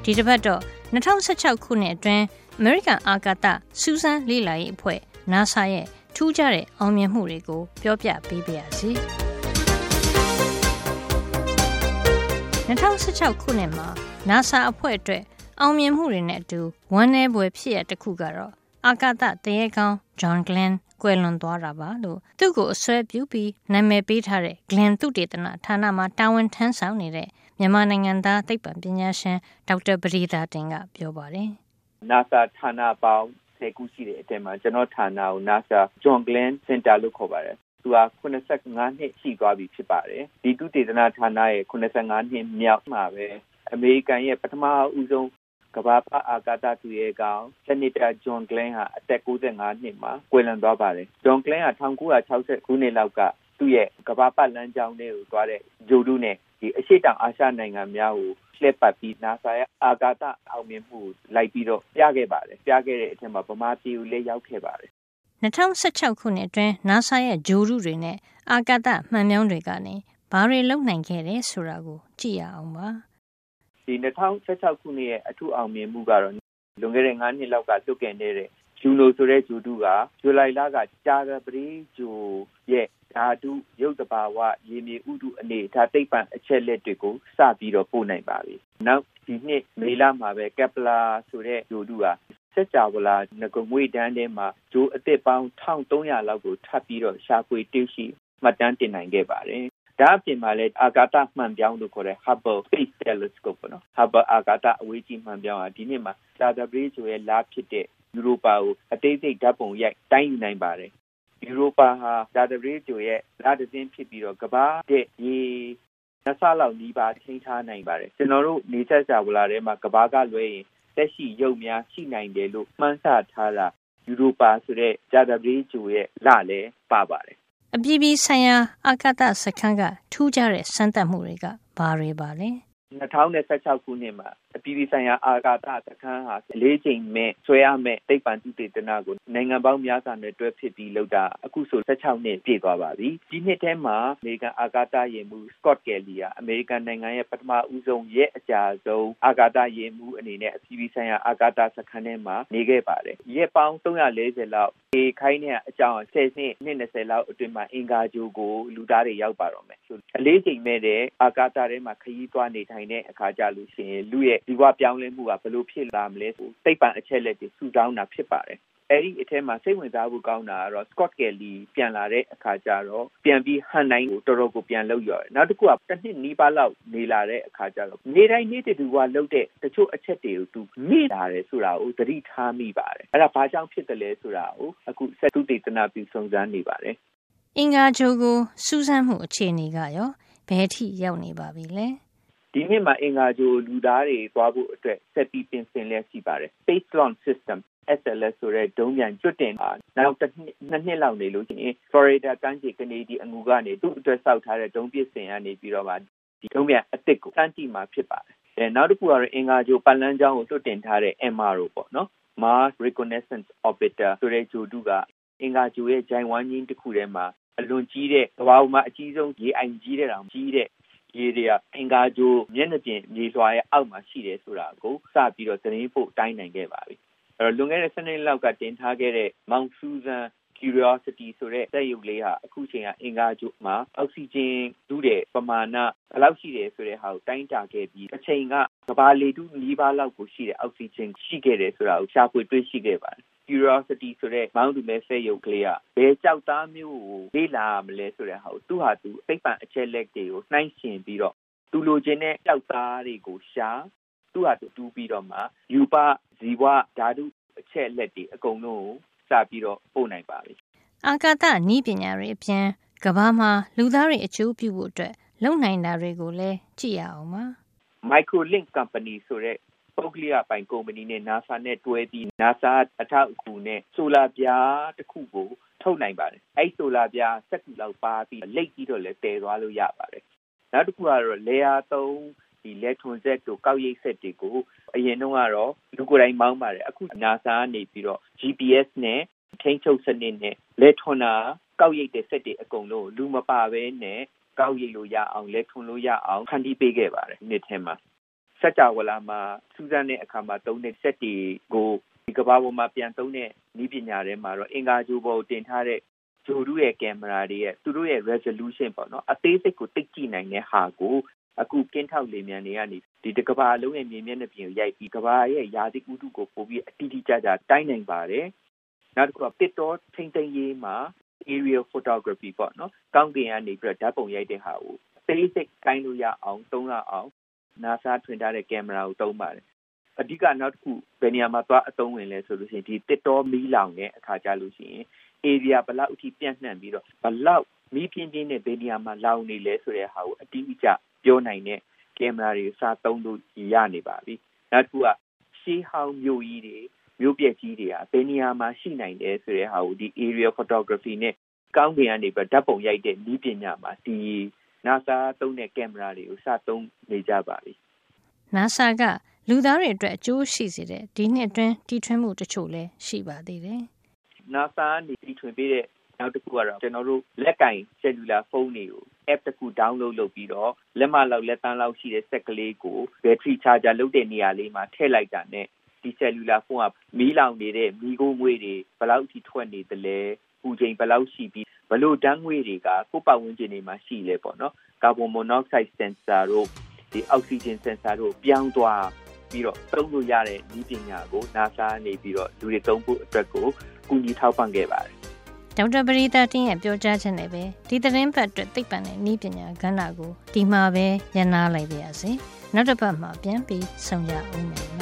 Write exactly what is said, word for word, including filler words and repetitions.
ဒီတစ်ပတ်တော့၂၀၁၆ခုနှစ်အတွင်းအမေရိကန်အာကာသစူးစမ်းလေ့လာရေးအဖွဲ့ NASA ရဲ့ထူးခြားတဲ့အောင်မြင်မှုတွေကိုပြောပြပေးပါရစေ။၂၀၁၆ခုနှစ်မှာ NASA အဖွဲ့အတွက်အောင်မြင်မှုတွေနဲ့အတူဝမ်းနည်းဖွယ်ဖြစ်ရတစ်ခုကတော့အာကာသတရေကောင်း John Glenn ကွယ်လွန်သွားတာပါလို့သူ့ကိုအစွဲပြုပြီးနာမည်ပေးထားတဲ့ Glenn သုတေသနဌာနမှာတာဝန်ထမ်းဆောင်နေတဲ့မြန်မာနိုင်ငံသားသိပ္ပံပညာရှင်ဒေါက်တာပရိသာတင်ကပြောပါတယ်။ NASA ဌာနပေါင်းဆယ်ခုရှိတဲ့အထဲမှာကျွန်တော်ဌာနကို NASA John Glenn Center လို့ခေါ်ပါတယ်။သူကခုနစ်ဆယ့်ငါးနှစ်ရှိသွားပြီဖြစ်ပါတယ်။ဒီသုတေသနဌာနရဲ့ခုနစ်ဆယ့်ငါးနှစ်မြောက်မှာပဲအမေရိကန်ရဲ့ပထမဦးဆုံးကမ္ဘာပတ်အာကာသသူရဲကောင်းဆီနိတာ John Glenn ဟာအသက်ကိုးဆယ်ငါးနှစ်မှာကွယ်လွန်သွားပါတယ်။ John Glenn က၁၉၆၀ခုနှစ်လောက်ကသူ့ရဲ့ကမ္ဘာပတ်လမ်းကြောင်းလေးကိုသွားတဲ့ဂျိုဒုနဲ့ဒီအရှေ့တောင်အာရှနိုင်ငံများကိုလှည့်ပတ်ပြီး NASA ရဲ့အာကာသအောင်မြင်မှုလိုက်ပြီးတော့ပြခဲ့ပါတယ်။ပြခဲ့တဲ့အထက်မှာဗမာပြည်ကိုလည်းရောက်ခဲ့ပါတယ်။၂၀၁၆ခုနှစ်အတွင်း NASA ရဲ့ဂျိုဒုတွေနဲ့အာကာသမှန်မြောင်းတွေကနေဘာတွေလုပ်နိုင်ခဲ့တယ်ဆိုတာကိုကြည့်ရအောင်ပါ။ဒီ၂၀၁၆ခုနှစ်ရဲ့အထူးအောင်မြင်မှုကတော့လွန်ခဲ့တဲ့ငါးနှစ်လောက်ကလွတ်ကင်နေတဲ့ဂျူနိုဆိုတဲ့ဂျိုဒုကဇူလိုင်လကကြာသပတေးဂျိုရဲ့ဓာတုရုပ်တဘာဝရေမြေဥတုအနေအထားသိပ္ပံအချက်လက်တွေကိုစပြီးတော့ပို့နိုင်ပါပြီ။နောက်ဒီနှစ်မေလမှာပဲကက်ပလာဆိုတဲ့ဂျိုဒုကစက်ကြဝဠာငကငွေတန်းထဲမှာဂျိုအသစ်ပေါင်း၁၃၀၀လောက်ကိုထပ်ပြီးတော့ရှာဖွေတွေ့ရှိမှတ်တမ်းတင်နိုင်ခဲ့ပါတယ်။ဒါအပြင်မှာလည်းအာကာသမှန်ပြောင်းလို့ခေါ်တဲ့ Hubble Space Telescope ပေါ့နော် Hubble အာကာသအဝေးကြီးမှန်ပြောင်းဟာဒီနှစ်မှာကြာသပတေးဂျိုရဲ့လဖြစ်တဲ့ယူရိုပါကိုအသေးစိတ်ဓာတ်ပုံရိုက်တိုင်းယူနိုင်ပါတယ်။ယူရိုပါဟာကြာသပတေးဂျိုရဲ့လတစ်စင်းဖြစ်ပြီးတော့ကမ္ဘာတဲ့ရေနှစ်ဆလောက်နီးပါးထိန်းထားနိုင်ပါတယ်။ကျွန်တော်တို့နေဆက်ကြဝဠာထဲမှာကမ္ဘာကလွဲရင်သက်ရှိရုပ်များရှိနိုင်တယ်လို့မှန်းဆထားတာယူရိုပါဆိုတဲ့ကြာသပတေးဂျိုရဲ့လလည်းပါပါတယ်။အပြည်ပြည်ဆိုင်ရာအာကာသစခန်းကထူးခြားတဲ့စမ်းသပ်မှုတွေကဘာတွေပါလဲ။၂၀၁၆ခုနှစ်မှာအပြည်ပြည်ဆိုင်ရာအာကာသစခန်းဟာလေးကြိမ်မဲ့ဆွဲရမဲ့သိပ္ပံသုတေသနကိုနိုင်ငံပေါင်းများစွာနဲ့တွဲဖြစ်ပြီးလုပ်တာအခုဆို၁၆နှစ်ပြည့်သွားပါပြီ။ဒီနှစ်ထဲမှာအမေရိကန်အာကာသယာဉ်မှူး Scott Kelly ဟာအမေရိကန်နိုင်ငံရဲ့ပထမဦးဆုံးရက်အကြာဆုံးအာကာသယာဉ်မှူးအနေနဲ့အပြည်ပြည်ဆိုင်ရာအာကာသစခန်းထဲမှာနေခဲ့ပါတယ်။ရက်ပေါင်း၃၄၀လောက်ဒီခိုင်းတဲ့အကြောင်းဆယ်နှစ်နှစ်၂၀လောက်အတွင်းမှာအင်္ဂါဂြိုဟ်ကိုလူသားတွေရောက်ပါတော့မယ်။အလေးချိန်မဲ့တဲ့အာကာသထဲမှာခရီးသွားနေထိုင်တဲ့အခါကြလို့ရှိရင်လူရဲ့ဒီဘဝပြောင်းလဲမှုကဘယ်လိုဖြစ်လာမလဲဆိုသိပ္ပံအချက်လက်တွေစုဆောင်းတာဖြစ်ပါတယ်။အဲဒီအထက်မှာစိတ်ဝင်စားဖို့ကောင်းတာကတော့ Scott Kelly ပြန်လာတဲ့အခါကျတော့ပြန်ပြီးဟန်နိုင်ကိုတော်တော်ကိုပြန်လုပ်ရတယ်။နောက်တစ်ခုကတစ်နှစ်နီးပါးလောက်နေလာတဲ့အခါကျတော့နေတိုင်းနေ့တူကလုပ်တဲ့တချို့အချက်တွေကိုသူမေ့လာတယ်ဆိုတာကိုသတိထားမိပါတယ်။အဲဒါဘာကြောင့်ဖြစ်တယ်လဲဆိုတာကိုအခုဆက်သုတေသနပြုစုံစမ်းနေပါတယ်။အင်္ဂါဂြိုဟ်ကိုစူးစမ်းမှုအခြေအနေကရောဘယ်ထိရောက်နေပါပြီလဲ။ဒီနှစ်မှာအင်္ဂါဂြိုဟ်လူသားတွေသွားဖို့အတွက်ဆက်ပြီးပြင်ဆင်လျက်ရှိပါတယ်။ Space Launch System S L S ဆိုတဲ့ဒုံးပျံကျွတ်တင်တာနောက်တစ်နှစ်နှစ်လောက်နေလို့ရှိရင် Florida ကမ်းခြေကနေဒီအငူကနေသူ့အတွက်စောက်ထားတဲ့ဒုံးပစ်စင်ကနေပြီးတော့မှဒီဒုံးပျံအသစ်ကိုစမ်းကြည့်မှာဖြစ်ပါတယ်။အဲနောက်တစ်ခုကတော့အင်္ဂါဂြိုဟ်ပတ်လမ်းကြောင်းကိုလွတ်တင်ထားတဲ့ M R O ပေါ့နော် Mars Reconnaissance Orbiter ဆိုတဲ့ဂြိုဟ်တုကအင်္ဂါဂြိုဟ်ရဲ့ဂျိုင်ဝမ်းကြီးတစ်ခုထဲမှာအလွန်ကြီးတဲ့ကမ္ဘာပေါ်မှာအကြီးဆုံးရေအိုင်ကြီးတဲ့တောင်ကြီးတဲ့ရေတွေကအင်္ဂါဂြိုဟ်မျက်နှာပြင်မြေလွှာရဲ့အောက်မှာရှိတယ်ဆိုတာကိုစပြီးတော့သတင်းပို့တိုင်းနိုင်ခဲ့ပါပြီ။အဲတော့လွန်ခဲ့တဲ့၁၂နှစ်လောက်ကတင်ထားခဲ့တဲ့ Mount Susan Curiosity ဆိုတဲ့စက်ရုပ်လေးဟာအခုချိန်ကအင်္ဂါဂြိုဟ်မှာအောက်ဆီဂျင်တူးတဲ့ပမာဏဘယ်လောက်ရှိတယ်ဆိုတဲ့ဟာကိုတိုင်းတာခဲ့ပြီးအချိန်ကကမ္ဘာလေထုနီးပါးလောက်ကိုရှိတဲ့အောက်ဆီဂျင်ရှိခဲ့တယ်ဆိုတာကိုရှာဖွေတွေ့ရှိခဲ့ပါတယ်။ Curiosity ဆိုတဲ့မောင်းသူမဲ့စက်ရုပ်ကလေးကဘယ်ကြောက်သားမျိုးကိုလေ့လာမလဲဆိုတဲ့ဟာကိုသူ့ဟာသူသိပ္ပံအချက်လက်တွေကိုနှိုင်းယှဉ်ပြီးတော့သူလိုချင်တဲ့ကြောက်သားတွေကိုရှာသူ့ဟာသူတူးပြီးတော့မှယူပဇီဝဓာတုအချက်လက်တွေအကုန်လုံးကိုစပြီးတော့ပို့နိုင်ပါပြီ။အာကာသနည်းပညာတွေအပြင်ကမ္ဘာမှာလူသားတွေအကျိုးပြုဖို့အတွက်လုပ်နိုင်တာတွေကိုလည်းကြည့်ရအောင်ပါ။ Microlink Company ဆိုတဲ့ပုဂ္ဂလိကပိုင်ကုမ္ပဏီနဲ့ NASA နဲ့တွဲပြီး NASA အထောက်အကူနဲ့ဆိုလာပြားတစ်ခုကိုထုတ်နိုင်ပါတယ်။အဲဒီဆိုလာပြားစက်ကူလောက်ပါပြီးလိပ်ပြီးတော့လည်းတည်သွားလို့ရပါတယ်။နောက်တစ်ခုကတော့ layer သုံးဒီလက်ထွန်ဆက်တို့ကောက်ရိပ်ဆက်တွေကိုအရင်တုန်းကတော့လူကိုယ်တိုင်မောင်းပါတယ်အခု NASA ကနေပြီးတော့ G P S နဲ့ထိန်းချုပ်စနစ်နဲ့လက်ထွန်တာကောက်ရိပ်တဲ့စက်တွေအကုန်လုံးလူမပါဘဲနဲ့ကောက်ရိပ်လို့ရအောင်လက်ထွန်လို့ရအောင်ဖန်တီးပေးခဲ့ပါတယ်နှစ်ထဲမှာစကြဝဠာမှာစူးစမ်းတဲ့အခါမှာသုံးတဲ့စက်တွေကိုဒီကမ္ဘာပေါ်မှာပြန်သုံးတဲ့နည်းပညာတွေမှာတော့အင်္ဂါဂြိုဟ်ပေါ်တင်ထားတဲ့ဂြိုဟ်တုရဲ့ကင်မရာတွေရဲ့သူတို့ရဲ့ resolution ပေါ့နော်အသေးစိတ်ကိုသိကြည့်နိုင်တဲ့ဟာကိုအခုကင်းထောက်လေမြန်တွေကနေဒီတကမ္ဘာလုံးရဲ့မြေမျက်နှာပြင်ကိုရိုက်ပြီးကမ္ဘာရဲ့ယာတိဥတုကိုပို့ပြီးအတိအကျကျတိုင်းနိုင်ပါတယ်နောက်တစ်ခုကတစ်တော်ထိမ့်သိမ်းရေးမှာ aerial photography ပေါ့နော်ကောင်းကင်ကနေပြီးတော့ဓာတ်ပုံရိုက်တဲ့ဟာကိုအသေးစိတ်ကိုင်းလို့ရအောင်သုံးရအောင် NASA ထွင်ထားတဲ့ကင်မရာကိုသုံးပါတယ်အဓိကနောက်တစ်ခုဘယ်နေရာမှာသွားအသုံးဝင်လဲဆိုလို့ရှိရင်ဒီတစ်တော်မီးလောင်တဲ့အခါကျလို့ရှိရင် area ဘလောက်အထိပြန့်နှံ့ပြီးတော့ဘလောက်မီးပြင်းပြင်းနဲ့ဘယ်နေရာမှာလောင်နေလဲဆိုတဲ့ဟာကိုအတိအကျပြောနိုင်တဲ့ကင်မရာတွေစာသုံးလို့ရနေပါပြီနောက်တစ်ခုကရှေးဟောင်းမြို့ကြီးတွေမြို့ပြကြီးတွေကဘယ်နေရာမှာရှိနိုင်တယ်ဆိုတဲ့ဟာကိုဒီ aerial photography နဲ့ကောင်းကင်ကနေပြီးဓာတ်ပုံရိုက်တဲ့နည်းပညာမှာဒီ NASA သုံးတဲ့ကင်မရာတွေကိုစသုံးနေကြပါပြီ NASA ကလူသားတွေအတွက်အကျိုးရှိစေတဲ့ဒီနှစ်အတွင်းတီထွင်မှုတချို့လည်းရှိပါသေးတယ် NASA ကနေတီထွင်ပေးတဲ့နောက်တစ်ခုကတော့ကျွန်တော်တို့လက်ကင် cellular phone တွေကို app တစ်ခု download လုပ်ပြီးတော့လက်မလောက်လက်သန်းလောက်ရှိတဲ့စက်ကလေးကို battery charger လုပ်တဲ့နေရာလေးမှာထည့်လိုက်တာနဲ့ဒီ cellular phone ကမီးလောင်နေတဲ့မီးခိုးငွေ့တွေဘယ်လောက်ထိထွက်နေသလဲပူချိန်ဘယ်လောက်ရှိပြီးဘလို့ဓာတ်ငွေ့တွေကကိုယ်ပတ်ဝန်းကျင်တွေမှာရှိလဲပေါ့နော် carbon monoxide sensor တို့ဒီ oxygen sensor တို့ပြောင်းသွားပြီးတော့သုံးလို့ရတဲ့နည်းပညာကို NASA နေပြီးတော့လူတွေသုံးဖို့အတွက်ကိုကူညီထောက်ပံ့ခဲ့ပါတယ်ဒေါက်တာပရိသတ်တင်းရဲ့ပြောကြားချက်နဲ့ပဲဒီသတင်းပတ်အတွက်သိပ္ပံနဲ့နည်းပညာကဏ္ဍကိုဒီမှာပဲရန်နာလိုက်ပါရစေနောက်တစ်ပတ်မှာပြန်ပြီးဆုံကြအောင်မယ်